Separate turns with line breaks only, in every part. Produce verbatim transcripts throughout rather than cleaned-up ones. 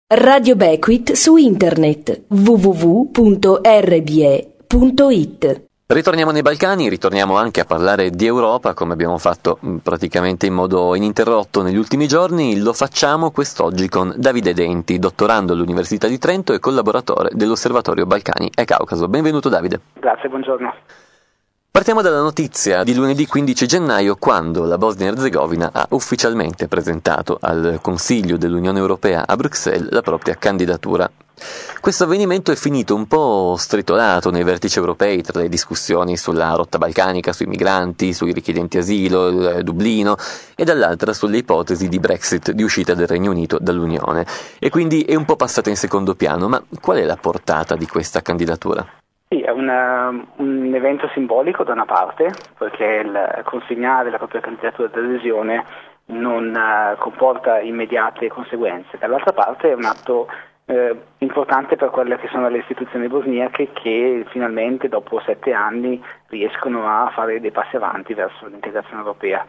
Radio Becquith su internet w w w punto r b e punto i t.
Ritorniamo nei Balcani, ritorniamo anche a parlare di Europa, come abbiamo fatto praticamente in modo ininterrotto negli ultimi giorni. Lo facciamo quest'oggi con Davide Denti, dottorando all'Università di Trento e collaboratore dell'Osservatorio Balcani e Caucaso. Benvenuto Davide.
Grazie, buongiorno.
Partiamo dalla notizia di lunedì quindici gennaio, quando la Bosnia Erzegovina ha ufficialmente presentato al Consiglio dell'Unione Europea a Bruxelles la propria candidatura. Questo avvenimento è finito un po' stritolato nei vertici europei tra le discussioni sulla rotta balcanica, sui migranti, sui richiedenti asilo, il Dublino, e dall'altra sulle ipotesi di Brexit, di uscita del Regno Unito dall'Unione. E quindi è un po' passata in secondo piano, ma qual è la portata di questa candidatura?
Sì, è una, un evento simbolico da una parte, perché il consegnare la propria candidatura d'adesione non uh, comporta immediate conseguenze. Dall'altra parte è un atto eh, importante per quelle che sono le istituzioni bosniache, che finalmente dopo sette anni riescono a fare dei passi avanti verso l'integrazione europea.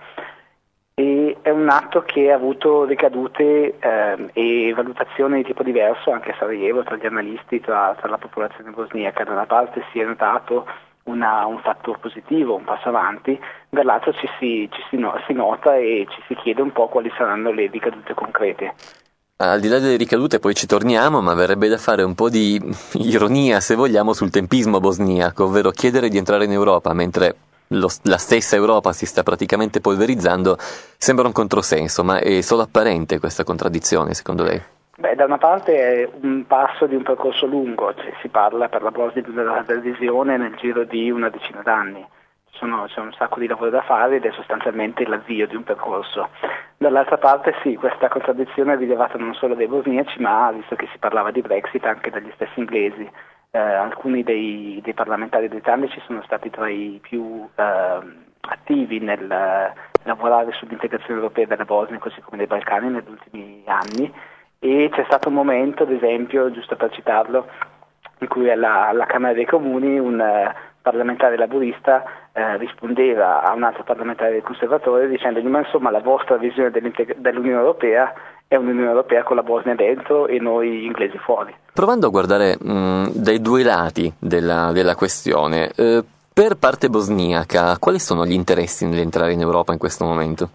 E è un atto che ha avuto ricadute eh, e valutazioni di tipo diverso anche a Sarajevo, tra gli analisti, tra, tra la popolazione bosniaca. Da una parte si è notato una, un fatto positivo, un passo avanti, dall'altro ci, si, ci si, no, si nota e ci si chiede un po' quali saranno le ricadute concrete.
Al di là delle ricadute poi ci torniamo, ma verrebbe da fare un po' di ironia, se vogliamo, sul tempismo bosniaco, ovvero chiedere di entrare in Europa mentre Lo, la stessa Europa si sta praticamente polverizzando. Sembra un controsenso, ma è solo apparente questa contraddizione, secondo lei?
Beh, da una parte è un passo di un percorso lungo, cioè si parla per la Bosnia dell'adesione nel giro di una decina d'anni. Sono, c'è un sacco di lavoro da fare ed è sostanzialmente l'avvio di un percorso. Dall'altra parte sì, questa contraddizione è rilevata non solo dai bosniaci, ma visto che si parlava di Brexit anche dagli stessi inglesi. Eh, alcuni dei, dei parlamentari britannici sono stati tra i più eh, attivi nel eh, lavorare sull'integrazione europea della Bosnia, così come dei Balcani, negli ultimi anni, e c'è stato un momento, ad esempio, giusto per citarlo, in cui alla, alla Camera dei Comuni un eh, parlamentare laburista eh, rispondeva a un altro parlamentare del conservatore dicendogli: ma insomma la vostra visione dell'Unione Europea è un'Unione Europea con la Bosnia dentro e noi inglesi fuori.
Provando a guardare mh, dai due lati della, della questione, eh, per parte bosniaca, quali sono gli interessi nell'entrare in Europa in questo momento?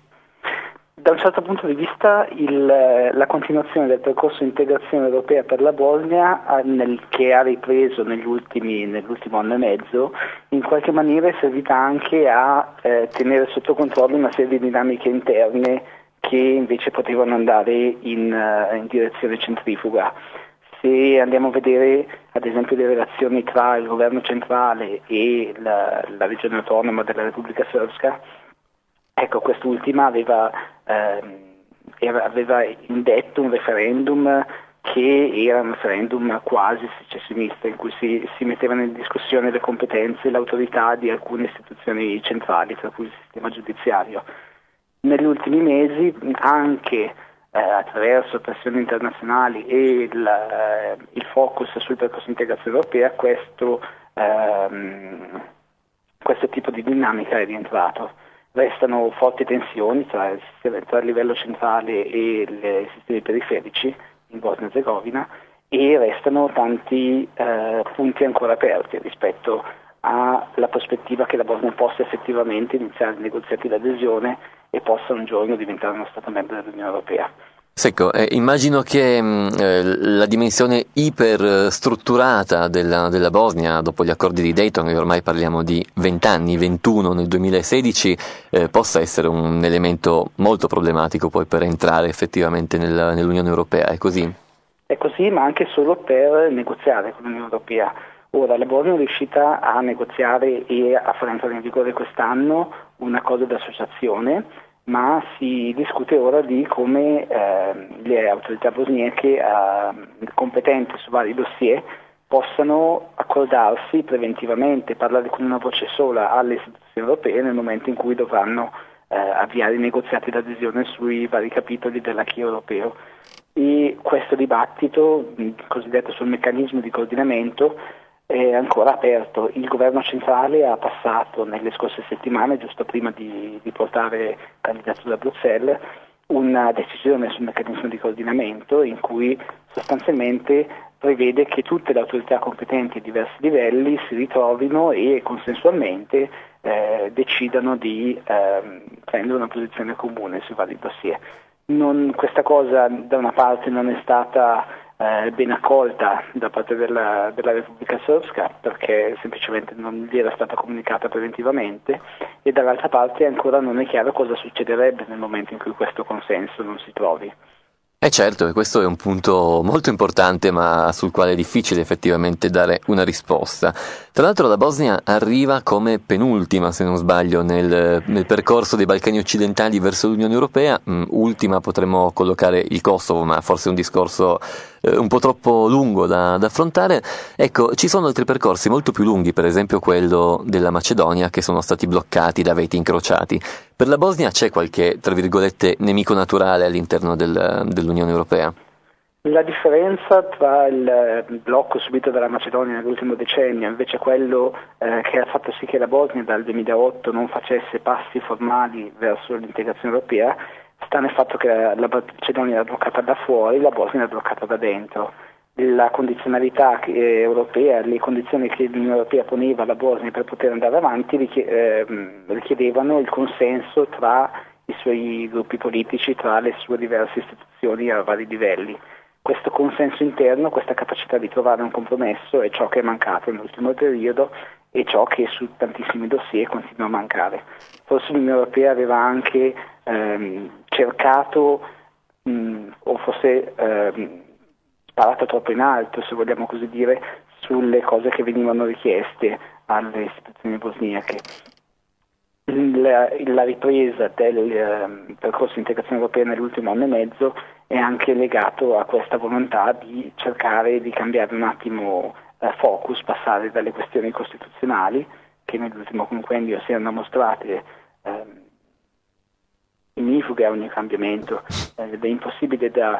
Da un certo punto di vista il, la continuazione del percorso di integrazione europea per la Bosnia, nel, che ha ripreso negli ultimi, nell'ultimo anno e mezzo, in qualche maniera è servita anche a eh, tenere sotto controllo una serie di dinamiche interne che invece potevano andare in, uh, in direzione centrifuga. Se andiamo a vedere ad esempio le relazioni tra il governo centrale e la, la regione autonoma della Repubblica Srpska, ecco, quest'ultima aveva, eh, aveva indetto un referendum che era un referendum quasi secessionista, in cui si, si mettevano in discussione le competenze e l'autorità di alcune istituzioni centrali, tra cui il sistema giudiziario. Negli ultimi mesi, anche eh, attraverso pressioni internazionali e il, eh, il focus sul percorso di integrazione europea, questo, ehm, questo tipo di dinamica è rientrato. Restano forti tensioni tra, tra il livello centrale e i sistemi periferici in Bosnia e Erzegovina, e restano tanti eh, punti ancora aperti rispetto alla prospettiva che la Bosnia possa effettivamente iniziare i negoziati di adesione e possa un giorno diventare uno Stato membro dell'Unione Europea.
Secco, eh, immagino che mh, eh, la dimensione iperstrutturata della, della Bosnia, dopo gli accordi di Dayton, e ormai parliamo di venti anni, ventuno nel duemilasedici, eh, possa essere un elemento molto problematico poi per entrare effettivamente nel, nell'Unione Europea, è così?
È così, ma anche solo per negoziare con l'Unione Europea. Ora, la Bosnia è riuscita a negoziare e a far entrare in vigore quest'anno un accordo di associazione, ma si discute ora di come eh, le autorità bosniache eh, competenti su vari dossier possano accordarsi preventivamente, parlare con una voce sola alle istituzioni europee nel momento in cui dovranno eh, avviare i negoziati d'adesione sui vari capitoli dell'acquis europeo. E questo dibattito, cosiddetto sul meccanismo di coordinamento, è ancora aperto. Il governo centrale ha passato nelle scorse settimane, giusto prima di, di portare candidatura a Bruxelles, una decisione sul meccanismo di coordinamento in cui sostanzialmente prevede che tutte le autorità competenti a diversi livelli si ritrovino e consensualmente eh, decidano di eh, prendere una posizione comune sui vari dossier. Non, questa cosa da una parte non è stata eh, ben accolta da parte della, della Repubblica Srpska, perché semplicemente non gli era stata comunicata preventivamente, e dall'altra parte ancora non è chiaro cosa succederebbe nel momento in cui questo consenso non si trovi.
Eh certo, e questo è un punto molto importante, ma sul quale è difficile effettivamente dare una risposta. Tra l'altro la Bosnia arriva come penultima, se non sbaglio, nel, nel percorso dei Balcani occidentali verso l'Unione Europea. Mm, ultima potremmo collocare il Kosovo, ma forse è un discorso eh, un po' troppo lungo da, da affrontare. Ecco, ci sono altri percorsi molto più lunghi, per esempio quello della Macedonia, che sono stati bloccati da veti incrociati. Per la Bosnia c'è qualche, tra virgolette, nemico naturale all'interno del, dell'Unione Europea?
La differenza tra il blocco subito dalla Macedonia nell'ultimo decennio e invece quello eh, che ha fatto sì che la Bosnia dal duemilaotto non facesse passi formali verso l'integrazione europea sta nel fatto che la, la Macedonia era bloccata da fuori, la Bosnia era bloccata da dentro. La condizionalità che, europea, le condizioni che l'Unione Europea poneva alla Bosnia per poter andare avanti richiedevano il consenso tra i suoi gruppi politici, tra le sue diverse istituzioni a vari livelli. Questo consenso interno, questa capacità di trovare un compromesso è ciò che è mancato nell'ultimo periodo e ciò che su tantissimi dossier continua a mancare. Forse l'Unione Europea aveva anche ehm, cercato mh, o forse ehm, sparato troppo in alto, se vogliamo così dire, sulle cose che venivano richieste alle istituzioni bosniache. La, la ripresa del eh, percorso di integrazione europea nell'ultimo anno e mezzo è anche legato a questa volontà di cercare di cambiare un attimo eh, focus, passare dalle questioni costituzionali che nell'ultimo quinquennio si erano mostrate eh, ignifughe a ogni cambiamento eh, ed è impossibile da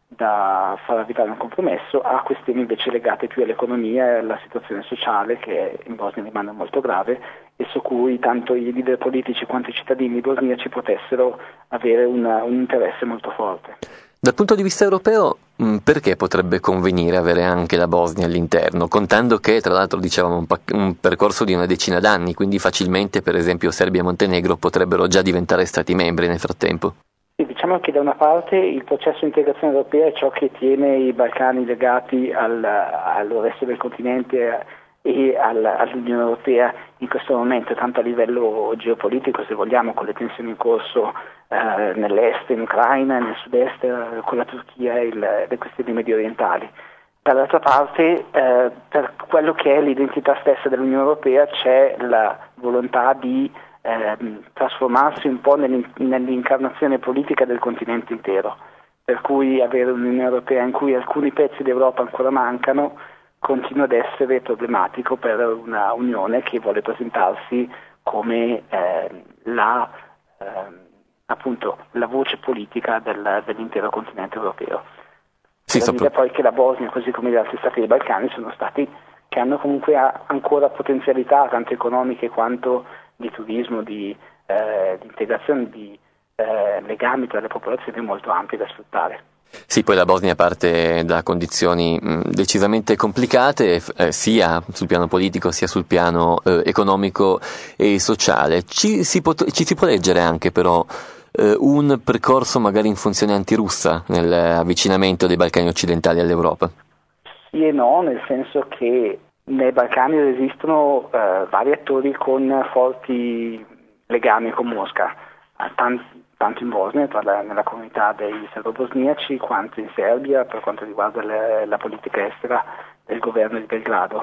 da far arrivare a un compromesso, a questioni invece legate più all'economia e alla situazione sociale che in Bosnia rimane molto grave e su cui tanto i leader politici quanto i cittadini bosniaci potessero avere una, un interesse molto forte.
Dal punto di vista europeo, mh, perché potrebbe convenire avere anche la Bosnia all'interno, contando che tra l'altro dicevamo un, pa- un percorso di una decina d'anni, quindi facilmente per esempio Serbia e Montenegro potrebbero già diventare stati membri nel frattempo?
Sì, diciamo che da una parte il processo di integrazione europea è ciò che tiene i Balcani legati al, al resto del continente e al, all'Unione Europea in questo momento, tanto a livello geopolitico se vogliamo, con le tensioni in corso eh, nell'est, in Ucraina, nel sud-est, eh, con la Turchia e il, le questioni medio orientali. Dall'altra parte, eh, per quello che è l'identità stessa dell'Unione Europea c'è la volontà di Eh, trasformarsi un po' nell'incarnazione politica del continente intero, per cui avere un'Unione Europea in cui alcuni pezzi d'Europa ancora mancano continua ad essere problematico per una Unione che vuole presentarsi come eh, la, eh, appunto, la voce politica del, dell'intero continente europeo.
Sì,
da dire poi che la Bosnia, così come gli altri stati dei Balcani, sono stati che hanno comunque ancora potenzialità tanto economiche quanto di turismo, di, eh, di integrazione, di eh, legami tra le popolazioni molto ampi da sfruttare.
Sì, poi la Bosnia parte da condizioni mh, decisamente complicate, eh, sia sul piano politico sia sul piano eh, economico e sociale. Ci si, pot- ci si può leggere anche però eh, un percorso magari in funzione antirussa nell'avvicinamento dei Balcani occidentali all'Europa?
Sì e no, nel senso che nei Balcani esistono eh, vari attori con forti legami con Mosca, tanto, tanto in Bosnia, tra la, nella comunità dei serbo-bosniaci, quanto in Serbia per quanto riguarda le, la politica estera del governo di Belgrado.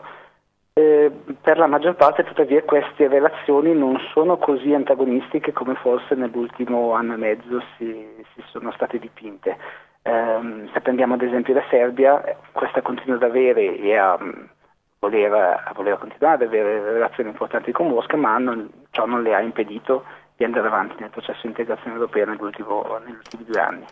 Eh, per la maggior parte tuttavia queste relazioni non sono così antagonistiche come forse nell'ultimo anno e mezzo si, si sono state dipinte. Eh, se prendiamo ad esempio la Serbia, questa continua ad avere e a Voler, a voler continuare ad avere relazioni importanti con Mosca, ma non, ciò non le ha impedito di andare avanti nel processo di integrazione europea nell'ultimo, negli ultimi due anni.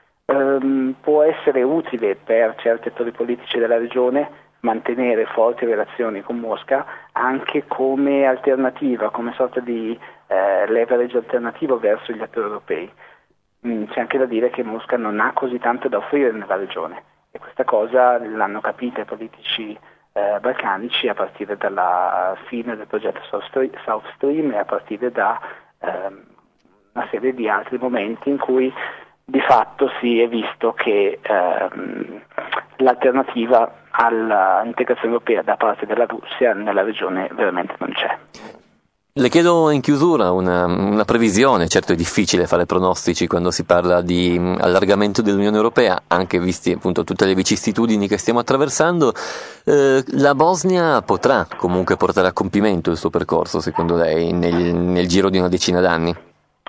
Um, può essere utile per certi attori politici della regione mantenere forti relazioni con Mosca anche come alternativa, come sorta di eh, leverage alternativo verso gli attori europei. mh, c'è anche da dire che Mosca non ha così tanto da offrire nella regione, e questa cosa l'hanno capita i politici eh, balcanici a partire dalla fine del progetto South Stream e a partire da ehm, una serie di altri momenti in cui di fatto si è visto che ehm, l'alternativa all'integrazione europea da parte della Russia nella regione veramente non c'è.
Le chiedo in chiusura una, una previsione. Certo è difficile fare pronostici quando si parla di allargamento dell'Unione Europea, anche visti appunto tutte le vicissitudini che stiamo attraversando. Eh, la Bosnia potrà comunque portare a compimento il suo percorso, secondo lei, nel, nel giro di una decina d'anni?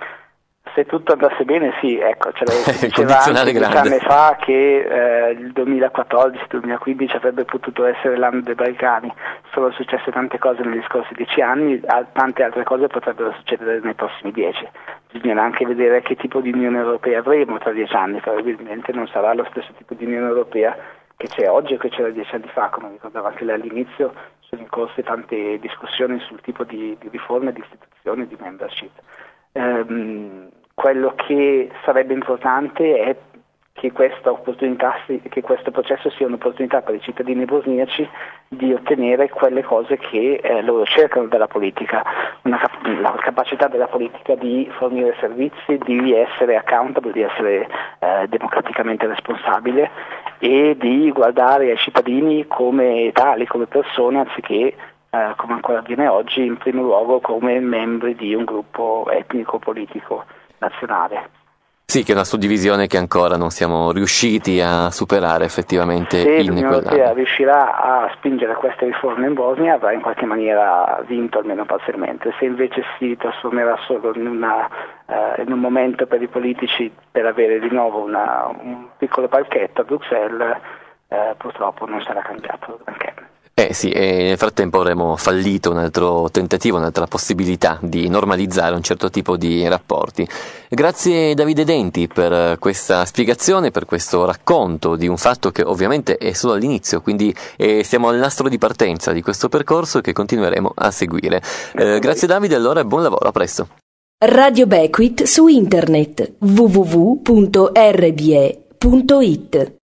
Se tutto andasse bene, sì, ecco, ce l'avevo diceva anche dieci anni fa che eh, il duemilaquattordici duemilaquindici avrebbe potuto essere l'anno dei Balcani. Sono successe tante cose negli scorsi dieci anni, tante altre cose potrebbero succedere nei prossimi dieci. Bisognerà anche vedere che tipo di Unione Europea avremo tra dieci anni, probabilmente non sarà lo stesso tipo di Unione Europea che c'è oggi o che c'era dieci anni fa, come ricordava anche lei all'inizio. Sono in corso tante discussioni sul tipo di, di riforme, di istituzioni, di membership. Ehm, Quello che sarebbe importante è che questa opportunità, che questo processo sia un'opportunità per i cittadini bosniaci di ottenere quelle cose che eh, loro cercano dalla politica, una cap- la capacità della politica di fornire servizi, di essere accountable, di essere eh, democraticamente responsabile e di guardare ai cittadini come tali, come persone, anziché eh, come ancora avviene oggi, in primo luogo come membri di un gruppo etnico-politico nazionale.
Sì, che è una suddivisione che ancora non siamo riusciti a superare effettivamente.
Se
in
l'Unione Europea riuscirà a spingere queste riforme in Bosnia, avrà in qualche maniera vinto, almeno parzialmente. Se invece si trasformerà solo in, una, uh, in un momento per i politici per avere di nuovo una, un piccolo palchetto a Bruxelles, uh, purtroppo non sarà cambiato granché.
Eh sì, e nel frattempo avremo fallito un altro tentativo, un'altra possibilità di normalizzare un certo tipo di rapporti. Grazie Davide Denti per questa spiegazione, per questo racconto di un fatto che ovviamente è solo all'inizio, quindi eh, siamo al nastro di partenza di questo percorso che continueremo a seguire. Eh, grazie Davide, allora e buon lavoro, a presto.
Radio Beckwith su internet w w w punto r b e punto i t